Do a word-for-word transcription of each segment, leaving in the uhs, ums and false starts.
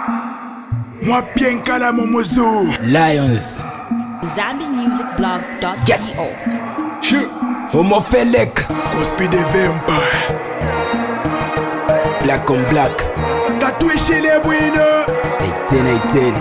Moi bien calamo mozo Lions Zambi Music Blog dot co. Yes Homophilic Cospi de Vampire Black on black Tatoué chez les Buino eighteen eighteen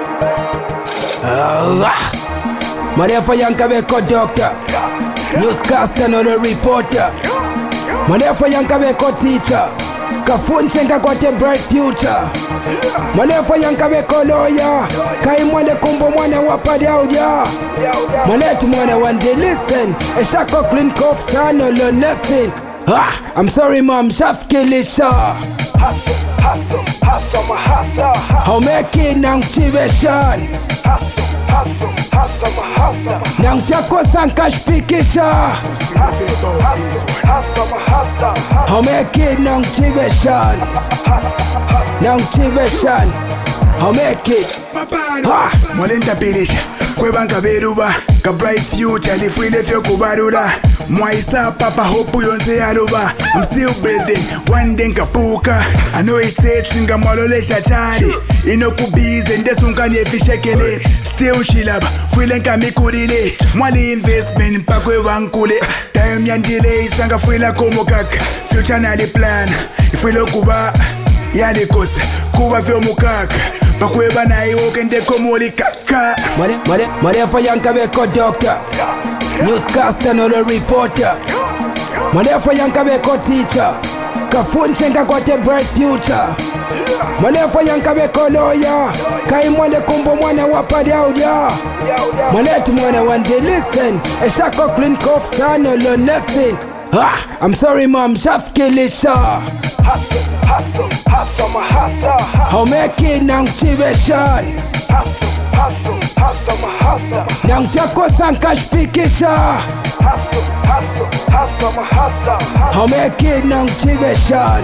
Allah Marefa yanka beko doctor Newscaster no the reporter Marefa yanka beko teacher Kafunchenga kwate bright future Manefa yanka beko lawyer Kai mwane kumbo mwane wapade auja Manetu mwane wande listen Eshako clean cough sano lo nessin Ah, I'm sorry mom, shaf kilisha Hustle, hustle, hustle, my hustle. How make it nang chiveshan Hustle, hustle, hustle, my hustle. Nang fyako sankash pikisha Cospi de Vampire Hustle, my hustle. How make it nang chiveshan Nang chiveshan How make it Mapano Molenta pirisha Kwebanka beruba Ka bright future Lifwile fyo kubarura Mwaisa papa hopu yonse aluba I'm still breathing One day nkapuka I know it says Singa mwalolesha chari Ino kubize Ndesunga nyefishekele Still shilaba Fwile nka mikurile Mwali investment Mpakwe wankule Time yandile Isanga fwila komokaka Future nali plan Ifwile kuba Yali kosa Kuba vyo mukaka Pakweba na iwoke ndeko muli kaka Mare, mare, marefa yanka beko doctor Newscaster no the reporter Marefa yanka beko teacher Kafunchenga kwate bright future Marefa yanka beko lawyer Kai mwane kumbo mwane wapade auja Manetu mwane wande listen Eshako clean cough sano lo nessin Ah, I'm sorry mom, shaf kilisha Hustle, hustle, hustle, my hustle. How make it nang chiveshan Hustle, hustle, hustle, my hustle. Nang fyako sankash pikisha Hustle, hustle, hustle, my hustle. How make it nang chiveshan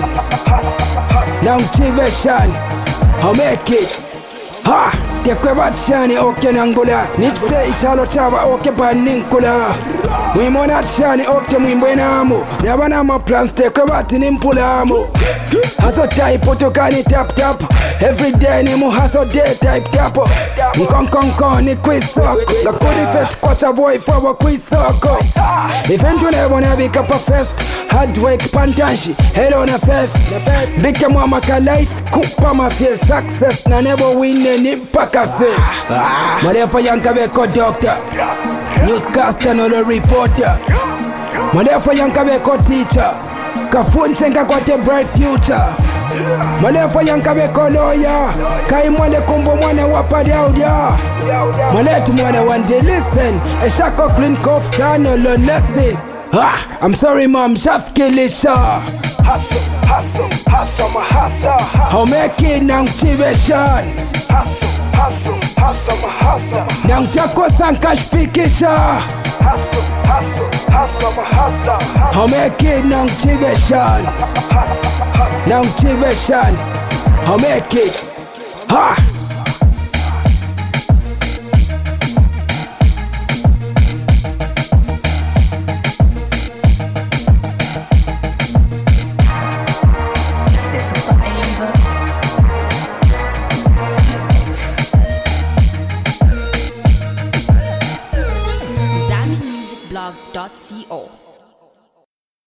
Nang chiveshan How make it Ha! Tekwe bat shani oke nangula Nitfe ichalo chaba oke paninkula Mwimonat shani oke mwimbwenamu Nyabana ma plans tekwe bat nimpulamu Haso type otokani tap tap Every day ni mu haso day type tap Nkon kon kon ni kwisoko La kodi fet kwacha boy fawa kwisoko Eventu nebona bika pa fest Hard work pantanshi Hello na fest Bika mwama ka life Kupa ma feel success Na nebo win ni mpaka fe Marefa yanka beko doctor Newscaster no the reporter Marefa yanka beko teacher Kafunchenga kwate bright future Manefa yanka beko lawyer Kai mwane kumbo mwane wapade auja Manetu mwane wande listen Eshako clean cough sano lo nessin Ah, I'm sorry mom, shaf kilisha Hustle, hustle, hustle, my hustle. How make it nang chiveshan Hustle, hustle, hustle, my hustle. Nang fyako sankash pikisha Hustle, hustle, hustle, my hustle. How make it nang chiveshan Nang chiveshan How make it Ha!